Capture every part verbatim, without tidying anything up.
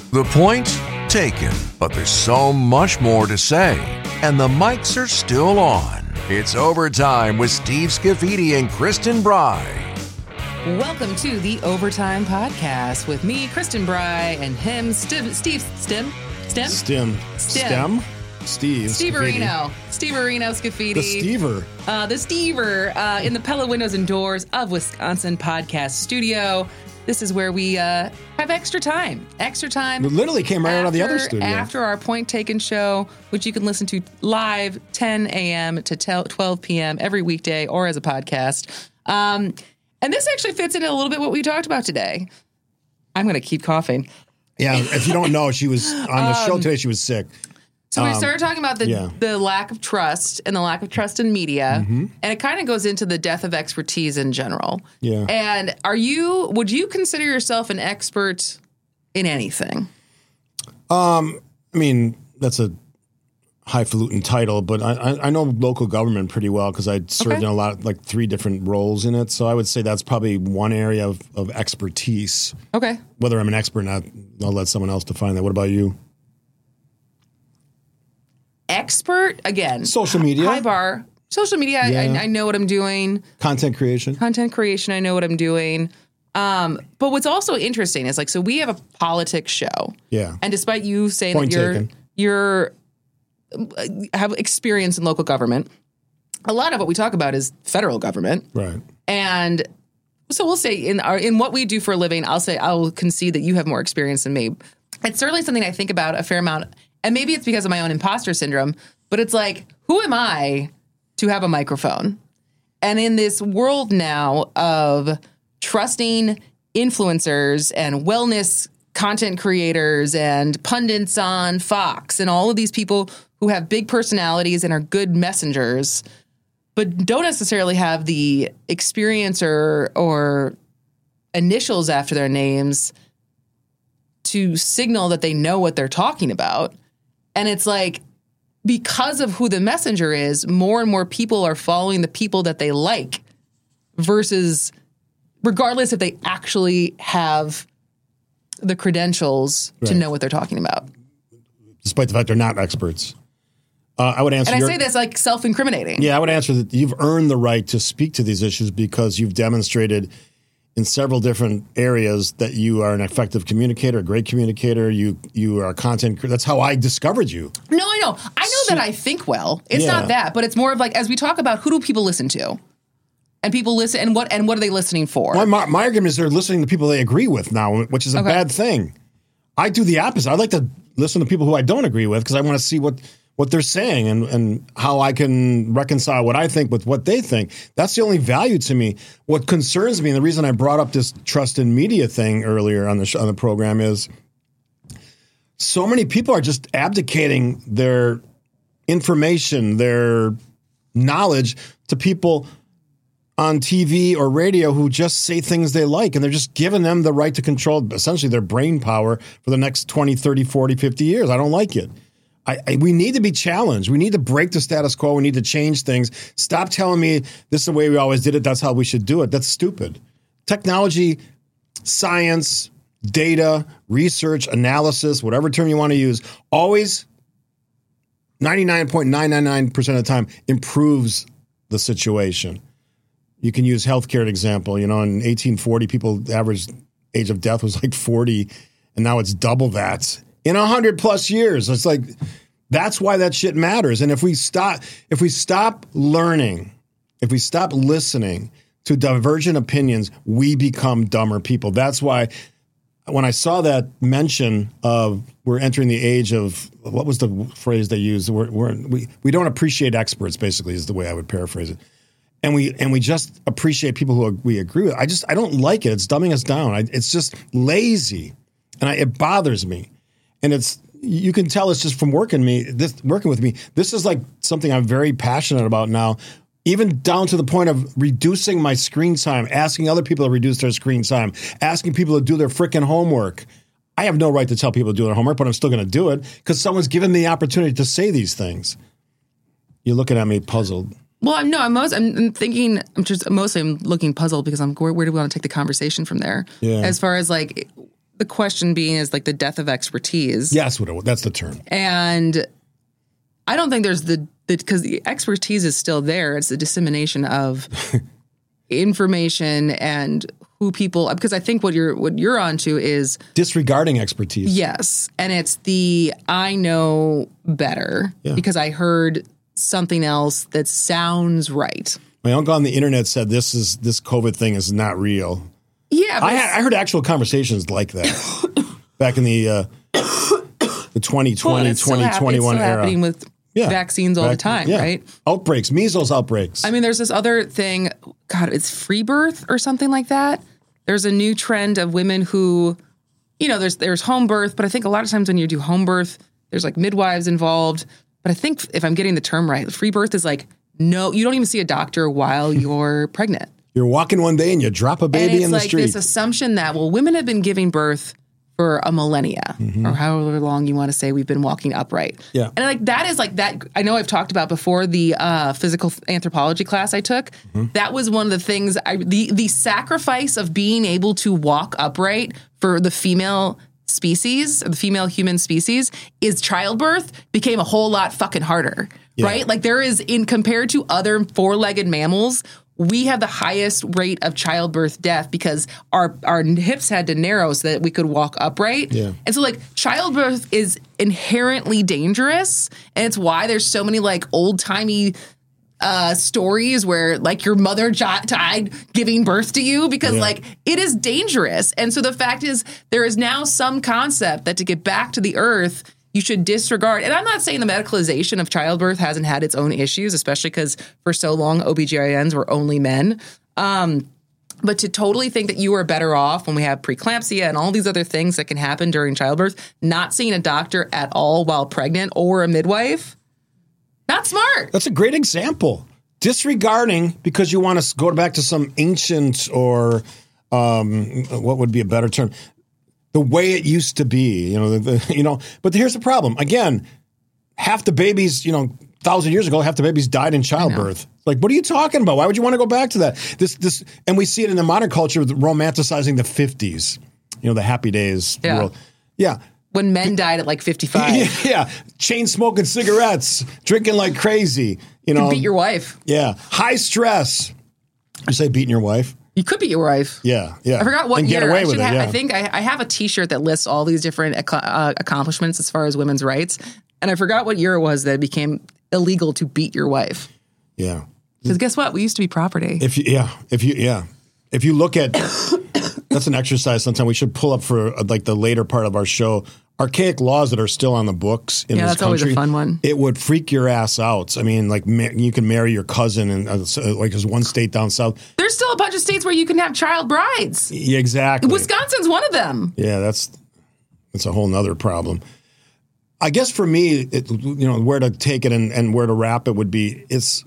The point taken, but there's so much more to say, and the mics are still on. It's Overtime with Steve Scafidi and Kristen Bry. Welcome to the Overtime Podcast with me, Kristen Bry, and him, Steve, Steve Stim? Stim? Stim. Stim. Stem? Steve. Steve Scafidi. Areno. Steve Areno Scafidi. The Stever. Uh, the Stever uh, in the Pella Windows and Doors of Wisconsin podcast studio. This is where we uh, have extra time. Extra time. We literally came right after, out of the other studio. After our Point Taken show, which you can listen to live ten a.m. to twelve p.m. every weekday or as a podcast. Um, and this actually fits into a little bit what we talked about today. I'm going to keep coughing. Yeah, if you don't know, she was on the um, show today. She was sick. So we um, started talking about the yeah. the lack of trust and the lack of trust in media, mm-hmm. and it kind of goes into the death of expertise in general. Yeah. And are you? Would you consider yourself an expert in anything? Um, I mean, that's a highfalutin title, but I, I, I know local government pretty well because I served Okay. in a lot, like three different roles in it. So I would say that's probably one area of, of expertise. Okay. Whether I'm an expert or not, I'll let someone else define that. What about you? Expert again. Social media. High bar. Social media. I, Yeah. I, I know what I'm doing. Content creation. Content creation. I know what I'm doing. Um, but what's also interesting is like, so we have a politics show. Yeah. And despite you saying Point that you're taken. you're uh, have experience in local government, a lot of what we talk about is federal government. Right. And so we'll say in our in what we do for a living, I'll say I'll concede that you have more experience than me. It's certainly something I think about a fair amount. And maybe it's because of my own imposter syndrome, but it's like, who am I to have a microphone? And in this world now of trusting influencers and wellness content creators and pundits on Fox and all of these people who have big personalities and are good messengers, but don't necessarily have the experience or, or initials after their names to signal that they know what they're talking about. And it's like, because of who the messenger is, more and more people are following the people that they like versus regardless if they actually have the credentials Right. to know what they're talking about. Despite the fact they're not experts. Uh, I would answer And your, I say this like self-incriminating. Yeah, I would answer that you've earned the right to speak to these issues because you've demonstrated in several different areas that you are an effective communicator, a great communicator. You you are a content creator. That's how I discovered you. No, I know. I know So- that I think well. It's Yeah. not that, but it's more of like, as we talk about, who do people listen to? And people listen, and what and what are they listening for? My, my, my argument is they're listening to people they agree with now, which is a Okay. bad thing. I do the opposite. I like to listen to people who I don't agree with because I want to see what, what they're saying and, and how I can reconcile what I think with what they think. That's the only value to me. What concerns me, and the reason I brought up this trust in media thing earlier on the sh- on the program is so many people are just abdicating their information, their knowledge to people on T V or radio who just say things they like, and they're just giving them the right to control essentially their brain power for the next twenty, thirty, forty, fifty years. I don't like it. I, I, we need to be challenged. We need to break the status quo. We need to change things. Stop telling me this is the way we always did it. That's how we should do it. That's stupid. Technology, science, data, research, analysis, whatever term you want to use, always ninety-nine point nine nine nine percent of the time improves the situation. You can use healthcare as an example. You know, in eighteen forty, people, the average age of death was like forty, and now it's double that in one hundred plus years. It's like, that's why that shit matters. And if we stop, if we stop learning, if we stop listening to divergent opinions, we become dumber people. That's why when I saw that mention of we're entering the age of, what was the phrase they used? We're, we're, we we don't appreciate experts, basically, is the way I would paraphrase it. And we and we just appreciate people who we agree with. I just I don't like it. It's dumbing us down. I, it's just lazy, and I, it bothers me. And it's you can tell it's just from working me this working with me. This is like something I'm very passionate about now, even down to the point of reducing my screen time, asking other people to reduce their screen time, asking people to do their freaking homework. I have no right to tell people to do their homework, but I'm still going to do it because someone's given me the opportunity to say these things. You're looking at me puzzled. Well, I'm no, I'm most, I'm, I'm thinking, I'm just mostly I'm looking puzzled because I'm where, where do we want to take the conversation from there? Yeah. As far as like the question being is like the death of expertise. Yes, what it, that's the term. And I don't think there's the, because the, the expertise is still there. It's the dissemination of information and who people, because I think what you're what you're onto is disregarding expertise. Yes, and it's the I know better Yeah. because I heard something else that sounds right. My uncle on the internet said this is this COVID thing is not real. Yeah, but I had, I heard actual conversations like that back in the uh, the twenty twenty, twenty twenty-one it's still era. happening with Yeah. vaccines all the Vac- time, yeah. right? Outbreaks, measles outbreaks. I mean, there's this other thing, God, it's free birth or something like that. There's a new trend of women who, you know, there's there's home birth, but I think a lot of times when you do home birth, there's like midwives involved. But I think if I'm getting the term right, free birth is like, no, you don't even see a doctor while you're pregnant. You're walking one day and you drop a And baby it's in the like street. this assumption that, well, women have been giving birth for a millennia Mm-hmm. or however long you want to say we've been walking upright. Yeah. And like that is like that. I know I've talked about before the uh, physical anthropology class I took. Mm-hmm. That was one of the things I, the, the sacrifice of being able to walk upright for the female species, the female human species is childbirth became a whole lot fucking harder, Yeah. right? Like there is in compared to other four-legged mammals, we have the highest rate of childbirth death because our our hips had to narrow so that we could walk upright. Yeah. And so like childbirth is inherently dangerous. And it's why there's so many like old timey uh, stories where like your mother j- died giving birth to you because Yeah. like it is dangerous. And so the fact is there is now some concept that to get back to the earth, you should disregard. And I'm not saying the medicalization of childbirth hasn't had its own issues, especially because for so long O B G Y Ns were only men. Um, but to totally think that you are better off when we have preeclampsia and all these other things that can happen during childbirth, not seeing a doctor at all while pregnant or a midwife, not smart. That's a great example. Disregarding because you want to go back to some ancient or um, what would be a better term? The way it used to be, you know, the, the, you know, but here's the problem. Again, half the babies, you know, a thousand years ago, half the babies died in childbirth. Like, what are you talking about? Why would you want to go back to that? This, this, and we see it in the modern culture with romanticizing the fifties, you know, the happy days Yeah. world. Yeah. When men died at like fifty-five. Yeah. Chain smoking cigarettes, drinking like crazy, you know. Beat your wife. Yeah. High stress. You say beating your wife? You could beat your wife. Yeah, yeah. I forgot what and year. Get away I, with should it, ha- yeah. I think I, I have a T-shirt that lists all these different ac- uh, accomplishments as far as women's rights, and I forgot what year it was that it became illegal to beat your wife. Yeah. Because guess what? We used to be property. If you, yeah, if you, yeah, if you look at, that's an exercise. Sometime we should pull up for uh, like the later part of our show. Archaic laws that are still on the books in Yeah, this that's always a country. fun one. It would freak your ass out. I mean, like ma- you can marry your cousin, and uh, so, like there's one state down south. There's still a bunch of states where you can have child brides. Yeah, exactly. Wisconsin's one of them. Yeah, that's that's a whole nother problem. I guess for me, it, you know, where to take it and, and where to wrap it would be it's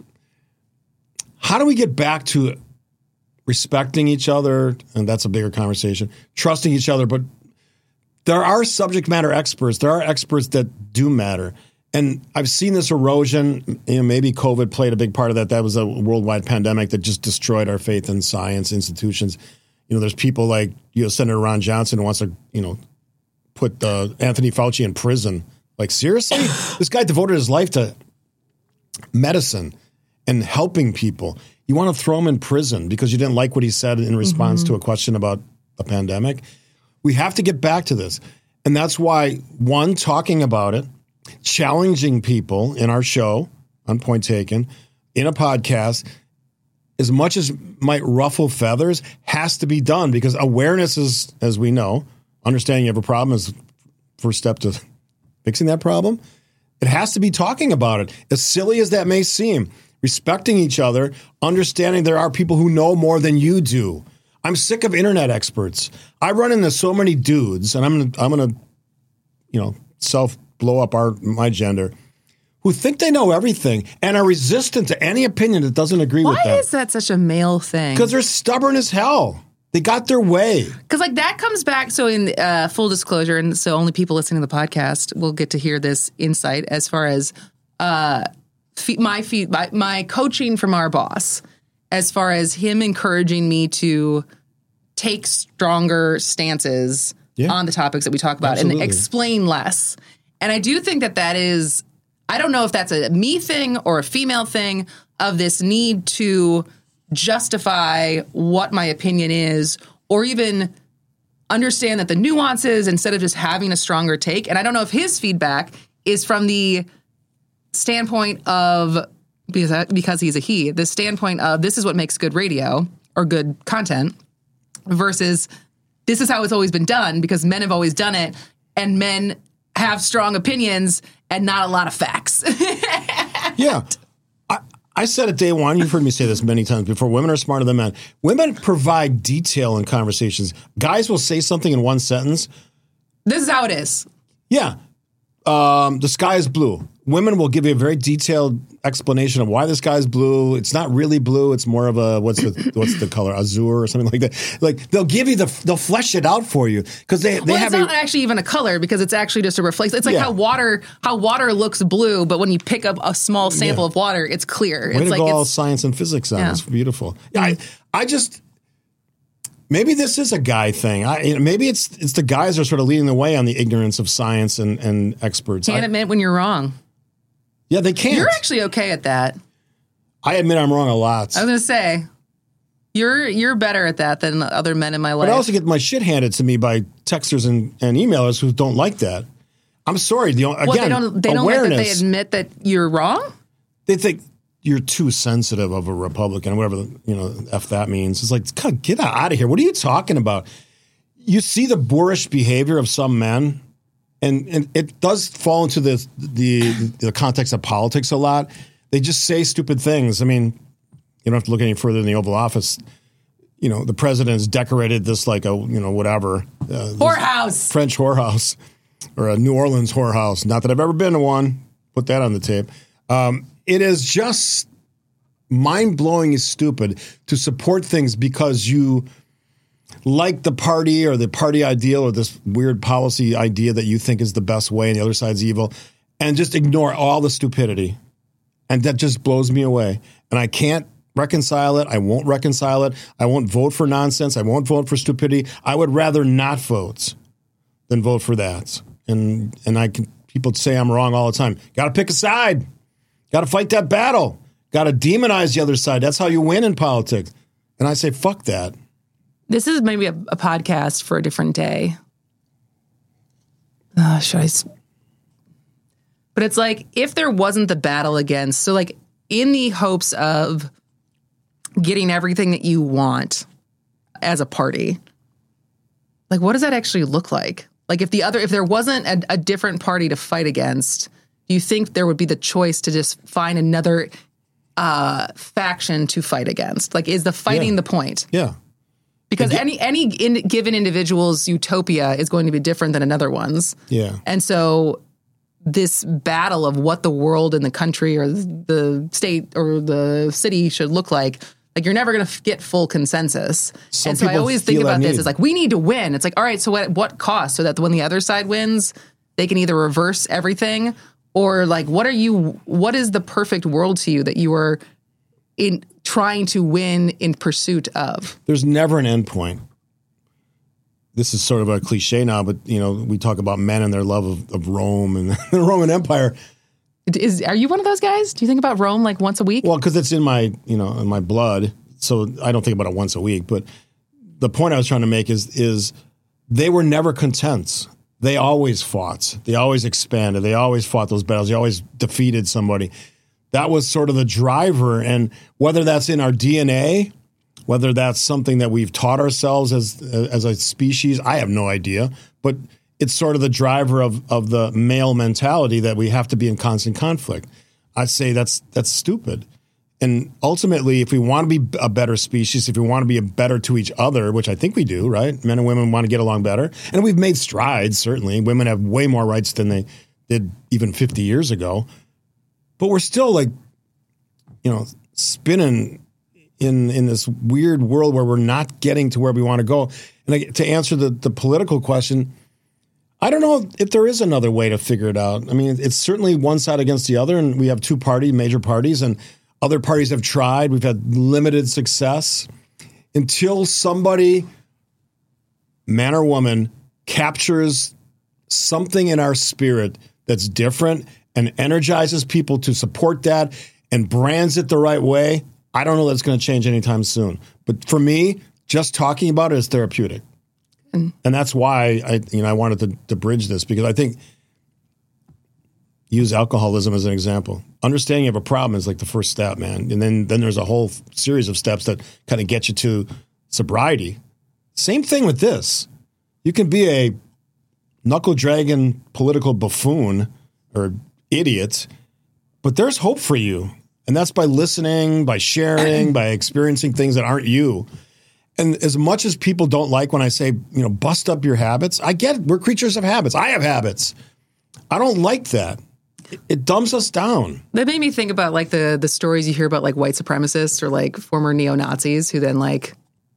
how do we get back to respecting each other, and that's a bigger conversation, trusting each other, but there are subject matter experts. There are experts that do matter. And I've seen this erosion. You know, maybe COVID played a big part of that. That was a worldwide pandemic that just destroyed our faith in science institutions. You know, there's people like, you know, Senator Ron Johnson who wants to, you know, put uh, Anthony Fauci in prison. Like, seriously? This guy devoted his life to medicine and helping people. You want to throw him in prison because you didn't like what he said in response mm-hmm. to a question about a pandemic? We have to get back to this. And that's why, one, talking about it, challenging people in our show, on Point Taken, in a podcast, as much as might ruffle feathers, has to be done because awareness is, as we know, understanding you have a problem is the first step to fixing that problem. It has to be talking about it. As silly as that may seem, respecting each other, understanding there are people who know more than you do. I'm sick of internet experts. I run into so many dudes, and I'm gonna, I'm gonna, you know, self blow up our my gender, who think they know everything and are resistant to any opinion that doesn't agree Why with them. Why is that such a male thing? Because they're stubborn as hell. They got their way. Because like that comes back. So in uh, full disclosure, and so only people listening to the podcast will get to hear this insight as far as uh, fe- my, fe- my my coaching from our boss. As far as him encouraging me to take stronger stances yeah. on the topics that we talk about Absolutely. and explain less. And I do think that that is, I don't know if that's a me thing or a female thing of this need to justify what my opinion is or even understand that the nuances instead of just having a stronger take. And I don't know if his feedback is from the standpoint of, because, because he's a he, the standpoint of this is what makes good radio or good content versus this is how it's always been done because men have always done it and men have strong opinions and not a lot of facts. Yeah. I, I said it day one, you've heard me say this many times before, women are smarter than men. Women provide detail in conversations. Guys will say something in one sentence. This is how it is. Yeah. Um, the sky is blue. Women will give you a very detailed explanation of why the sky is blue. It's not really blue. It's more of a, what's the what's the color? Azure or something like that. Like they'll give you the, they'll flesh it out for you because they, they well, have it's not a, actually even a color because it's actually just a reflection. It's like Yeah. how water, how water looks blue, but when you pick up a small sample Yeah. of water, it's clear. way It's to like go all it's, science and physics on. Yeah. It's beautiful. Yeah, I, I just, maybe this is a guy thing. I, you know, maybe it's it's the guys are sort of leading the way on the ignorance of science and, and experts. can't I- admit when you're wrong. yeah, they can't. You're actually okay at that. I admit I'm wrong a lot. I was gonna say, you're you're better at that than other men in my life. But I also get my shit handed to me by texters and, and emailers who don't like that. I'm sorry. The, again, what, they don't they don't like that they awareness. admit that you're wrong? They think you're too sensitive of a Republican, whatever you know f that means. It's like, God, get out of here. What are you talking about? You see the boorish behavior of some men, and and it does fall into the the the context of politics a lot. They just say stupid things. I mean, you don't have to look any further than the Oval Office. You know, the president has decorated this like a you know whatever uh, Whorehouse. French whorehouse or a New Orleans whorehouse. Not that I've ever been to one. Put that on the tape. Um, it is just mind-blowing is stupid to support things because you like the party or the party ideal or this weird policy idea that you think is the best way and the other side's evil and just ignore all the stupidity. And that just blows me away. And I can't reconcile it. I won't reconcile it. I won't vote for nonsense. I won't vote for stupidity. I would rather not vote than vote for that. And and I can people say I'm wrong all the time. Got to pick a side. Got to fight that battle. Got to demonize the other side. That's how you win in politics. And I say, fuck that. This is maybe a, a podcast for a different day. Uh, should I? s- But it's like if there wasn't the battle against, so like in the hopes of getting everything that you want as a party, like what does that actually look like? Like if the other, if there wasn't a, a different party to fight against, do you think there would be the choice to just find another uh, faction to fight against? Like is the fighting Yeah. the point? Yeah. Because any any in, given individual's utopia is going to be different than another one's. Yeah. And so this battle of what the world and the country or the state or the city should look like, like you're never going to get full consensus. Some and so I people always think feel that about this need. as like, we need to win. It's like, all right, so at what cost? So that when the other side wins, they can either reverse everything or like, what are you, what is the perfect world to you that you are in trying to win in pursuit of? There's never an end point. This is sort of a cliche now, but you know, we talk about men and their love of, of Rome and the Roman Empire. Is are you one of those guys? Do you think about Rome like once a week? Well, because it's in my, you know, in my blood, so I don't think about it once a week. But the point I was trying to make is, is they were never content. They always fought. They always expanded. They always fought those battles. They always defeated somebody. That was sort of the driver, and whether that's in our D N A, whether that's something that we've taught ourselves as as a species, I have no idea. But it's sort of the driver of of the male mentality that we have to be in constant conflict. I'd say that's that's stupid. And ultimately, if we want to be a better species, if we want to be a better to each other, which I think we do, right? Men and women want to get along better. And we've made strides, certainly. Women have way more rights than they did even fifty years ago. But we're still like, you know, spinning in in this weird world where we're not getting to where we want to go. And I, to answer the, the political question, I don't know if there is another way to figure it out. I mean, it's certainly one side against the other, and we have two party, major parties, and other parties have tried. We've had limited success until somebody, man or woman, captures something in our spirit that's different and energizes people to support that and brands it the right way, I don't know that's going to change anytime soon. But for me, just talking about it is therapeutic. Mm. And that's why I, you know, I wanted to, to bridge this, because I think use alcoholism as an example. Understanding you have a problem is like the first step, man. And then, then there's a whole series of steps that kind of get you to sobriety. Same thing with this. You can be a knuckle-dragging political buffoon or idiot, but there's hope for you. And that's by listening, by sharing, by experiencing things that aren't you. And as much as people don't like when I say, you know, bust up your habits, I get it. We're creatures of habits. I have habits. I don't like that. It, it dumbs us down. That made me think about like the the stories you hear about like white supremacists or like former neo-Nazis who then like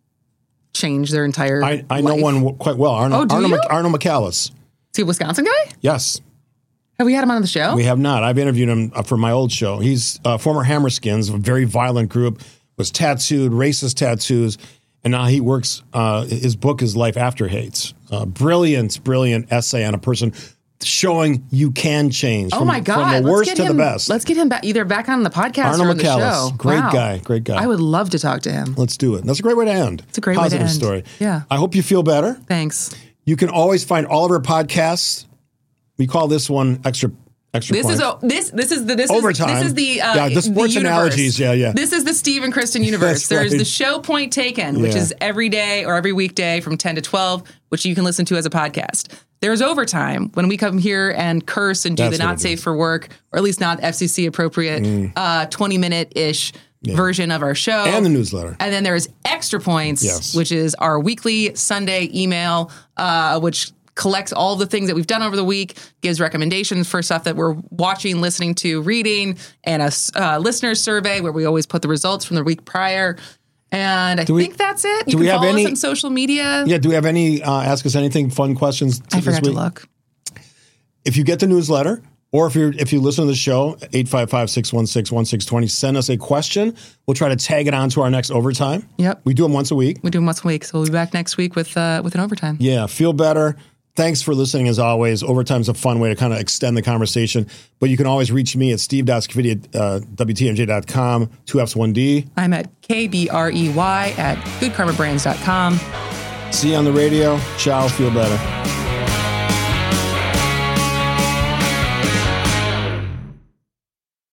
change their entire I, I life. know one quite well. Arno, Oh, do Arno, you? Mc- Arno McAllis. Is he a Wisconsin guy? Yes. Have we had him on the show? We have not. I've interviewed him for my old show. He's uh, former Hammerskins, a very violent group, was tattooed, racist tattoos, and now he works, uh, his book is Life After Hates. Uh, brilliant, brilliant essay on a person showing you can change. Oh from, my God. From the Let's worst get to him, the best. Let's get him back, either back on the podcast Arno or on the McAllis. show. Great Wow. guy. Great guy. I would love to talk to him. Let's do it. That's a great way to end. It's a great Positive way to end. story. Yeah. I hope you feel better. Thanks. You can always find all of our podcasts. We call this one extra extra This points. is a, this this is the this Overtime. is this is the uh, Yeah, the sports universe. analogies, yeah, yeah. This is the Steve and Kristen universe. That's There's right. the show Point Taken, which Yeah. is every day or every weekday from ten to twelve, which you can listen to as a podcast. There's Overtime, when we come here and curse and do That's the what not it safe is. for work, or at least not F C C appropriate, Mm. uh, twenty minute ish version of our show. And the newsletter. And then there's Extra Points, Yes. which is our weekly Sunday email, uh, which collects all the things that we've done over the week, gives recommendations for stuff that we're watching, listening to, reading, and a uh, listener survey where we always put the results from the week prior. And I Do we- think that's it. You do can we have follow any- us on social media. Yeah, do we have any, uh, ask us anything, fun questions to I this forgot to week? look. If you get the newsletter, or if you're if you listen to the show, eight five five, six one six, one six two zero, send us a question. We'll try to tag it on to our next Overtime. Yep. We do them once a week. We do them once a week, so we'll be back next week with uh, with an Overtime. Yeah, feel better. Thanks for listening as always. Overtime's a fun way to kind of extend the conversation. But you can always reach me at steve dot scafidi at uh, W T M J dot com, two F's, one D. I'm at K B R E Y at good karma brands dot com. See you on the radio. Ciao. Feel better.